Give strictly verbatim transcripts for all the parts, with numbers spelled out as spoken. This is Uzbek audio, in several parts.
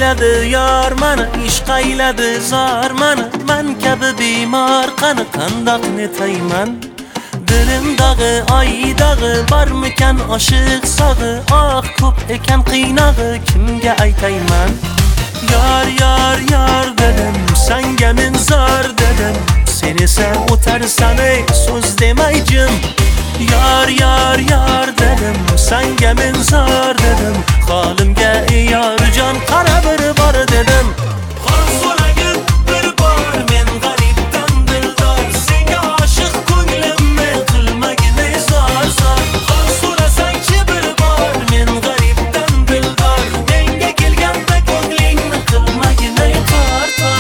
ayladi yor mani, ishq ayladi zor mani. Men kabi bemor qani qandoq netayman? Dilim dağı, ay dağı, barmikan oshiq sog'i? Ah ko'p ekan qiynog'i, kimga aytayman? Yar yar yar dedim, senga men zor dedim. Sen esa o'tarsan ey so'z demay jim. Yar yar yar dedim, senga men zor dedim. Holimga yor jon qara bir bor dedim. Qon so'ragin bir bor, men g'aribdan dildor. Senga oshiq ko'nglimni qilmagin ey zor zor. Qon so'rasangchi bir bor, men g'aribdan dildor. Menga kelganda ko'nglingni qilmagin ey tor tor.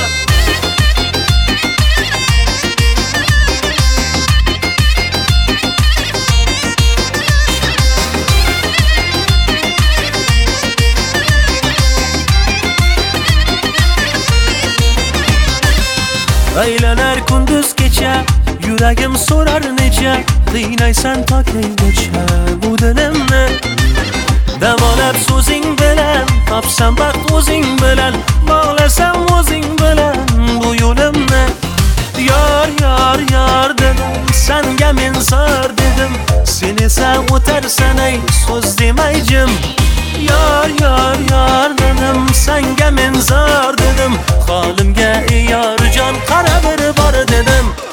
Aylanar kunduz kecha, yuragim so'rar necha. Qiynaysan tokaygacha bu dilimni. Davolab so'zing bilan, topsam baxt o'zing bilan. Bog'lasam o'zing bilan bu yo'limni. Yor yor yor dedim, senga men zor dedim. Sen esa o'tarsan ey so'z demay jim. Yor yor yor dedim, senga men zor dedim. Holimga yor jon qara bir bor dedim.